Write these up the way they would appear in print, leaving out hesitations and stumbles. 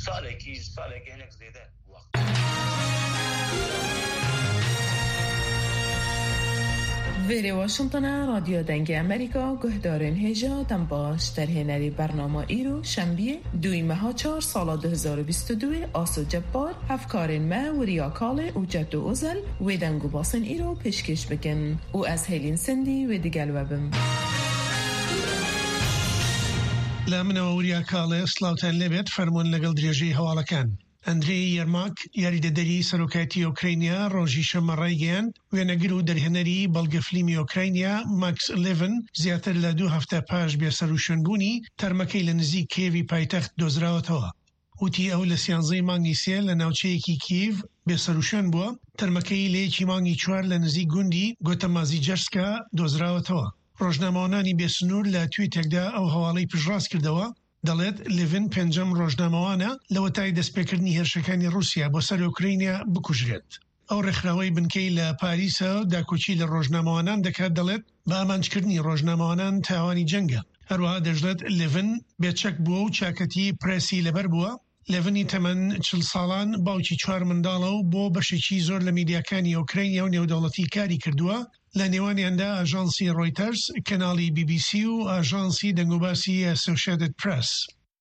سالێکی هەنێک زێدە وەخت. ویری واشنطن رادیو دنگ امریکا گهدارن هجا دم باش در هنری برنامه ایرو شنبه 2 ماه 4 سال 2022 آسو جبار افکارن ما و ریاکال و جد و ازل و دنگو باسن ایرو پیشکش بکن و از هلین سندی و دیگل وبم لامنەوە وریاکاڵێ سلااوتان لەبێت فەرمونون لەگەڵ درێژەی هەواڵەکان. ئەندرێی یەرماک یاریدەدەری سەرۆکایەتی ئۆکراینیا ڕۆژی شەمە ڕایگەیاند وێنەگر و دەرهێنەری بەڵگەفلیمی ئۆکراینیا ماکس لێڤن زیاتر لە 2 هەفتە پاش بێسەروشوێنبوونی تەرمەکەی لە نزیک کێوی پایتەخت دۆزراوەتەوە. وتی ئەو لە 13 مانگی 3 لە ناوچەیەکی کیڤ بێسەروشوێن بووە، تەرمەکەی لە 1 مانگی 4 لە نزیک گوندی گۆتەمازیجەرسکا دۆزراوەتەوە. ڕۆژنامەوانانی بێسنوور لە تویتێکدا ئەو هەواڵەی پشڕاست کردەوە، دەڵێت لێڤن پێنجەم ڕۆژنامەوانە لە وەتای دەستپێکردنی هێرشەکانی رووسیا بۆ سەر ئۆکراینیا بکوژرێت. ئەو ڕێکخراوەی بنکەی لە پاریسە داکۆچی لە ڕۆژنامەوانان دەکات، دەڵێت بە ئامانجکردنی ڕۆژنامەوانان تاوانی جەنگە. هەروەها دەژڵێت لێڤن بێچەک بووە و چاکەتی پرێسی لەبەر بووە. لێڤنی تەمەن 40 ساڵان باوکی 4 منداڵە و بۆ بەشێکی زۆر لە میدیاکانی ئۆکراینیا و نێودەوڵەتی کاری کردووە، لە نێوانیاندا ئاژانسی ڕۆیتەرز، کەناڵی BBC و ئاژانسی دەنگوباسی ئەسۆسیێتد پرێس.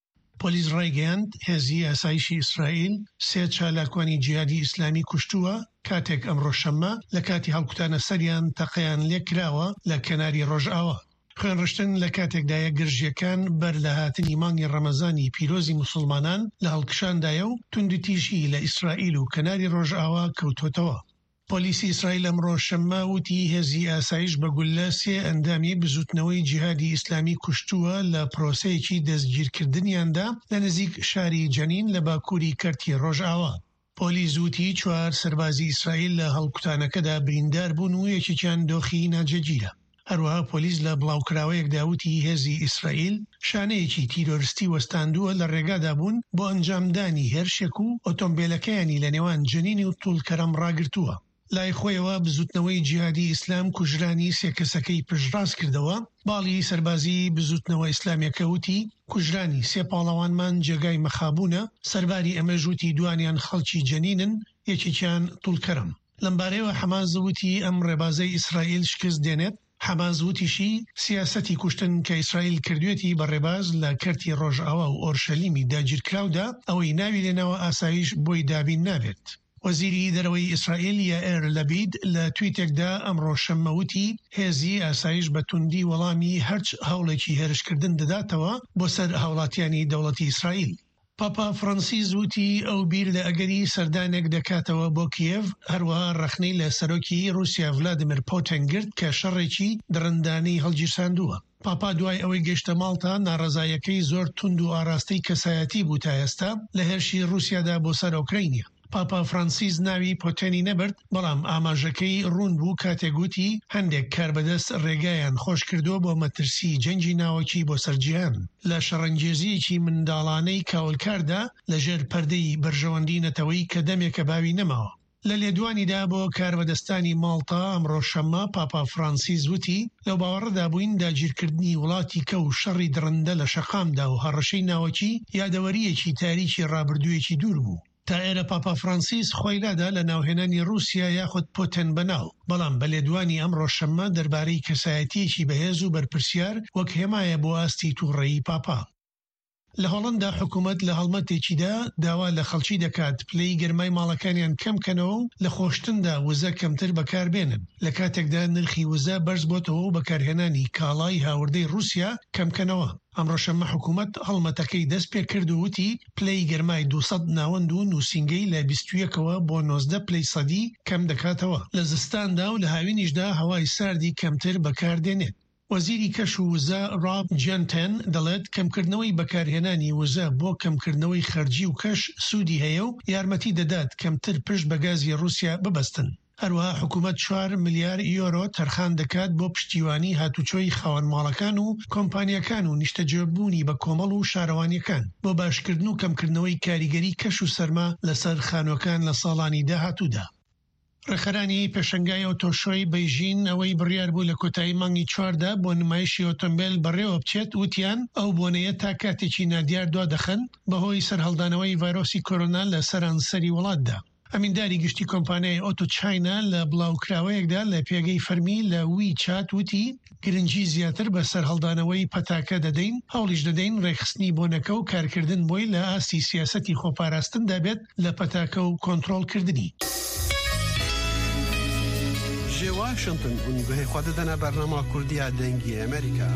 پۆلیس ڕایگەیاند هێزی ئاسایشی ئیسرائیل 3 چالاکوانی جیهادی ئیسلامی کوشتووە کاتێک ئەمڕۆ شەممە لە کاتی هەڵکوتانە سەریان تەقەیان لێکراوە لە کەناری ڕۆژئاوا. خوێنڕشتن لە کاتێکدایە گرژیەکان بەر لە هاتنی مانگی ڕەمەزانی پیرۆزی موسڵمانان لە هەڵکشاندایە و توندوتیژی لە ئیسرائیل و کەناری ڕۆژئاوا کەوتۆتەوە. پۆلیسی ئیسرائیل ئەمڕۆ شەممە وتی هێزی ئاسایش بەگولە 3 ئەندامی بزوتنەوەی جیهادی ئیسلامی کوشتووە لە پرۆسەیەکی دەستگیرکردنیاندا لە نزیک شاری جەنین لە باکووری کەرتی ڕۆژئاوا. پۆلیس وتی 4 سەربازی ئیسرائیل لە هەڵکوتانەکەدا بریندار بوون و یەکێکیان دۆخی ناجەگیرە. هەروەها پۆلیس لە بڵاوکراوەیەکدا وتی هێزی ئیسرائیل شانەیەکی تیرۆریستی وەستاندووە لە ڕێگادا بوون بۆ ئەنجامدانی هێرشێک و ئۆتۆمبیلەکەیانی لە نێوان جەنین و توولکەرەم ڕاگرتووە. لای خۆیەوە بزوتنەوەی جیهادی ئیسلام کوژرانی 3 کەسەکەی پشتڕاست کردەوە. باڵی سەربازی بزوتنەوە ئیسلامیەکە وتی کوژرانی 3 پاڵەوانمان جێگای مەخابوونە، سەرباری ئەمە ژووتی دوانیان خەڵکی جەنینن، یەکێکیان توولکەرم. لەمبارەیەوە حەماس وتی ئەم ڕێبازەی ئیسرائیل شکست دێنێت. حەماس وتیشی سیاسەتی کوشتن کە ئیسرائیل کردوێتی بە ڕێباز لە کەرتی ڕۆژئاوا و ئۆرشەلیمی داگیرکراودا ئەوەی ناوی لێنەوە ئاسایش بۆی دابین نابێت. وەزیری دەرەوەی ئیسرائیل یائیر لەبید لە تویتێکدا ئەمڕۆ شەممە وتی هێزی ئاسایش بە توندی وەڵامی هەرچ هەوڵێکی هێرشکردن دەداتەوە بۆ سەر هاوڵاتیانی دەوڵەتی ئیسرائیل. پاپا فرانسیس وتی ئەو بیر لە ئەگەری سەردانێک دەکاتەوە بۆ کیێڤ، هەروەها ڕەخنەی لە سەرۆکی رووسیا ڤلادیمیر پۆتین گرت کە شەڕێکی درەندانەی هەڵگیرساندووە. پاپا دوای ئەوەی گەیشتە ماڵتا ناڕەزایەکەی زۆر تند و ئاراستەی کەسایەتی بوو تا ئێستا لە هێرشی رووسیادا بۆ سەر ئۆکراینیا. پاپا فرانسیس ناوی پۆتێنی نەبرد، بەڵام ئاماژەکەی ڕوون بوو کاتێک گوتی هەندێک کاربەدەست ڕێگایان خۆش کردووە بۆ مەترسی جەنگی ناوەکی بۆ سەرجیهان. لە شەڕەنگێزیەکی منداڵانەی کاولکاردا لەژێر پەردەی بەرژەوەندی نەتەوەی کە دەمێکە باوی نەماوە. لە لێدوانیدا بۆ کاربەدەستانی ماڵتا ئەمڕۆ شەممە پاپا فرانسیس وتی لەو باوەڕەدا بووین داگیرکردنی وڵاتی کە و شەڕی درەندە لە شەقامدا و هەڕەشەی ناوەکی یادەوەریەکی تاریکی ڕابردوویەکی دوور بوو. تا ئێرە پاپا فرانسیس خۆی لادا لە ناوهێنانی رووسیا یاخود پۆتێن بەناو، بەڵام بە لێدوانی ئەمڕۆ شەممە دەربارەی کەسایەتیەکی بەهێز و بەرپرسیار وەک هێمایە بۆ ئاستی تووڕێی پاپا. لە هۆڵەندا حکوومەت لە هەڵمەتێکیدا داوا لە خەڵکی دەکات پلەی گەرمای ماڵەکانیان کەمکەنەوە و لە خۆشتندا وزە کەمتر بەکاربێنن، لە کاتێکدا نرخی وزە بەرز بۆتەوە و بەکارهێنانی کاڵای هاوردەی رووسیا کەمکەنەوە. ئەمڕۆ شەممە حکوومەت هەڵمەتەکەی دەست پێ کرد و وتی پلەی گەرمای 200 ناوەند و نووسینگەی لە 21ەوە بۆ 19 پلەی سەدی کەم دەکاتەوە. لە زستاندا و لە هاوینیشدا هەوای ساردی کەمتر بەکاردێنێت. وەزیری کەش و وزە ڕاب جەنتەن دەڵێت کەمکردنەوەی بەکارهێنانی وزە بۆ کەمکردنەوەی خەرجی و کەش سوودی هەیە و یارمەتی دەدات کەمتر پشت بە گازی رووسیا ببەستن. هەروەها حکوومەت 4 ملیار یۆرۆ تەرخان دەکات بۆ پشتیوانی هاتوچۆی خاوەنماڵەکان و کۆمپانیەکان و نیشتەجێبوونی بە کۆمەڵ و شارەوانیەکان بۆ باشکردن و کەمکردنەوەی کاریگەری کەش و سەرما لەسەر خانووەکان لە ساڵانی داهاتوودا. ڕێکخەرانی پێشەنگای ئۆتۆشۆی بەیژین ئەوەی بڕیار بوو لە کۆتایی مانگی 14 بۆ نمایشی ئۆتۆمبیل بەڕێوە بچێت وتیان ئەو بۆنەیە تا کاتێکی نادیار دوا دەخەن بەهۆی سەرهەڵدانەوەی ڤایرۆسی کۆرۆنا لە سەرانسەری وڵاتدا. ئەمینداری گشتی کۆمپانیای ئۆتۆ چاینا لە بڵاوکراوەیەکدا لە پێگەی فەرمی لە وی چات وتی گرنگی زیاتر بە سەرهەڵدانەوەی پەتاکە دەدەین، هەوڵیش دەدەین ڕێکخستنی بۆنەکە و کارکردن بۆی لە ئاستی سیاسەتی خۆپاراستن دەبێت لە پەتاکە و کۆنتڕۆڵکردنی. جێ واشنگتن گوهی خوددەنە بەرنامە کوردیا دەنگی ئەمریکا.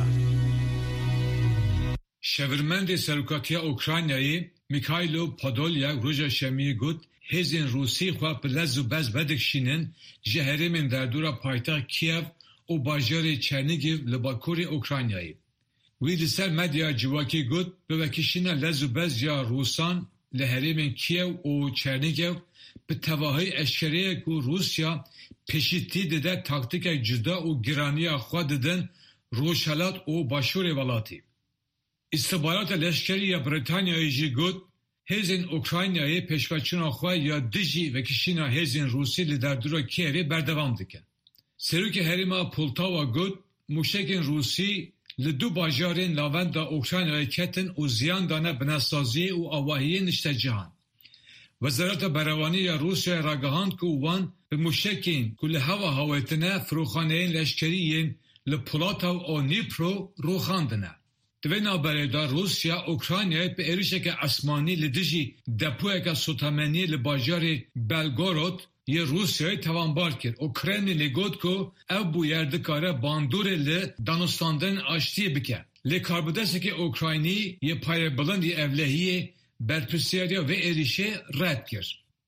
شەڤرمەندی سەرۆکاتیە ئۆکراینایê Mikhailo Podolyak roja şemiyê got hêzên Rûsî xwe bi lez û bez vedikşînin ji herêmên derdora paytext Kiev û bajarê Çernîgiv li bakurê Okraynayê. Wî li ser medya civakî got bi vekişîna lez û bez ya Rûsan li herêmên Kiev û Çernîgiv bi tevahî eşkereyek û Rusya pêşîtî dide taktikek cuda û giraniya xwe didin Rojhilat û başûrê welatê. İstihbarata leşkerî ya Britanyayê jî got hêzên Okraynayê pêşveçûna xwe ya dijî vekişîna hêzên Rûsî li derdora Kievê berdewam dikin. Serokê herêma Poltava got mûşekên Rûsî li du bajarên lavenda Okraynayê ketin û ziyan dane binasaziyê û awahiyê niştecihan. Wezareta Berevanî ya Rûsyayê ragihand ku wan bi mûşekên ku li heva hawetine firoxaneyên leşkerî yên li Polatav û Dnîpro rûxandine. Di vê naberê de Rusya Okraynayê bi êrişeke esmanî li dijî depoyeka sotemeniyê li bajarê Belgorod yê Rusyayê tevanbar kir û Kremlînê got ku ew bû yer dikare bandorê li danûstandanên aştiyê bike. Lê karbidesteke Okraynî yê payrebilindî evlehiyê berpirsiyariya vê êrişê red kir.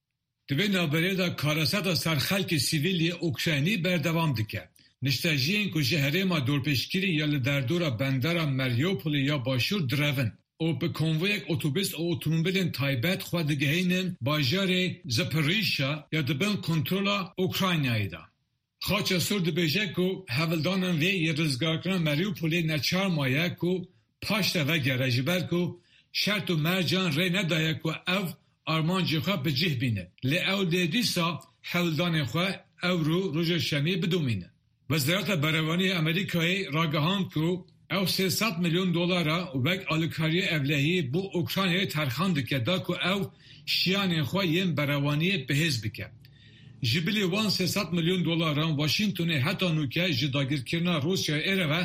Di vê naberê de kareseta ser xelkê sivîlî Ukraynî berdevam dike. Niştejiyên ku ji herêma dorpêşkirî ya li derdora bendera Mariupolê ya başûr direvin û bi konvoyek otobûs û otomobîlên taybet xwe digihînin bajarê Zaporizhya ya dibin kontrola Okraynayê de. Xaça Sur dibêje ku hevildanan vê yê rizgarkirina Mariupolê neçar maye ku paş te vegere ji ber ku şert û mercan rê nedaye ku ev armancê xwe bi cih bîne. Lê ew lê dîsa hevildanên xwe ew rû roja şemiyê bidomîne. Wezareta Berevanî ya Amerîkayê ragihand ku ew $300 milyon wek alîkariya evlehiyê bû Okraynayê terxan dike da ku ew şiyanên xwe yên berevaniyê bihêz bike. Ji bilî wan $300 milyon Washingtonê heta nûke ji dagirkirina Rusyayê êreve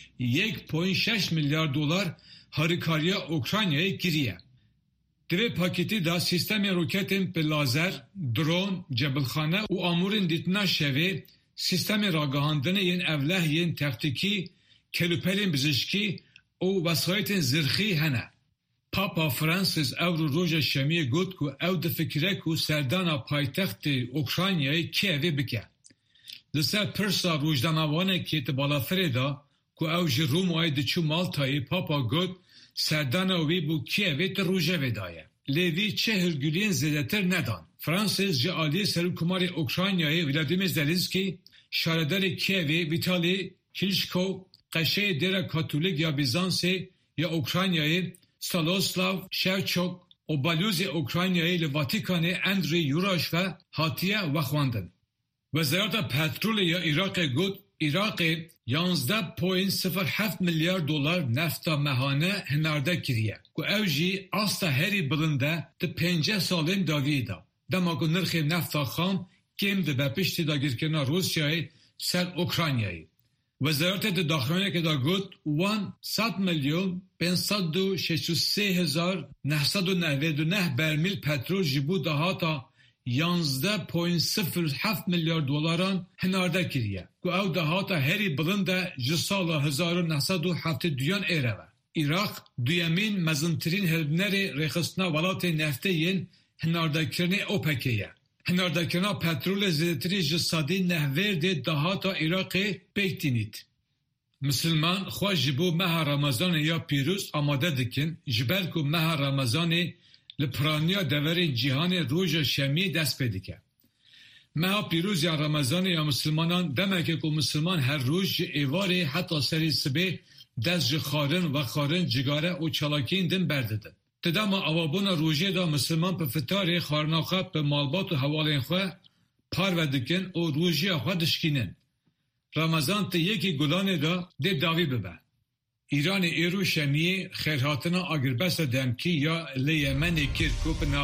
$1.6 milyar harîkariya Okraynayê kiriye. Di vê paketî de sîstemên roketên bi lazer, dron, cebilxane û amûrên dîtina şevê Sistemê ragihandinê yên evleh yên textîkî, kelûperên bijîşkî û wesayetên zirxî hene. Papa Francis ew rû roja şemiyê got ku ew difikire ku serdana paytextê Okraynayê Kievê bike. Li ser pirsa rojdanavonekê ti balafirê da ku ew ji Romayê diçû Maltayê Papa got serdana wî bû Kievê ti rojevê daye. Lê vî çi hîrguliyên zêdetir nedan. Francis ji aliyê Serokkomarê Okraynayê Vladimir Zelenskî, şaredarê Kievê Vitali Klitschko, qeşeyê dêra Katolik ya Bizansê ya Okraynayê Stanislav Shevchuk û balûzê Okraynayê li Vatikanê Andriy Yurashve hatiye vexwandin. Wezareta Petrolê ya Iraqê got Iraqê $11.07 milyar nefta mehane hinarde kiriye ku ew jî asta herî bilinde di 5 salên daviyê da. Dema ku nirxê nefta xam kêm dibe piştî dagirkirina Rusyayê ser Okraynayê. Wezareta di daxuyanekê de got wan 100.563.999 bermîl petrol ji bo dahata $11.07 milyar hinarde kiriye ku ew dahata herî bilinde ji sala 1972 êreve. Iraq duyemîn mezintirîn hilbinerê rêxistina welatên neftê yên hinardekirinê OPEC'ê ye. Hinardekirina petrolê zêdetirî ji sedî nehvêrdê dahata Iraqê pêk tînît. Misilman xwe ji bo meha Ramazanê ya pîrûz amade dikin ji ber ku meha Ramazanê li piraniya deverên cîhanê roja şemiyê dest pê dike. Meha pîrûz ya Ramazanê ya misilmanan demeke ku misilman her roj ji êvarê heta serê sibê dest ji xwarin ve xwarin cigare û çalakiyên din berdidin. Di dema avabûna rojê de misilman bi fitarê xwarina xwe bi malbat û hewalên xwe پارو دکن و روژی خود دشکینن. رمضان ته یکی گلانه دا ده داوی ببه. ایران ایرو شمیه خیرهاتنا آگربست دمکی یا لیمن کرکوب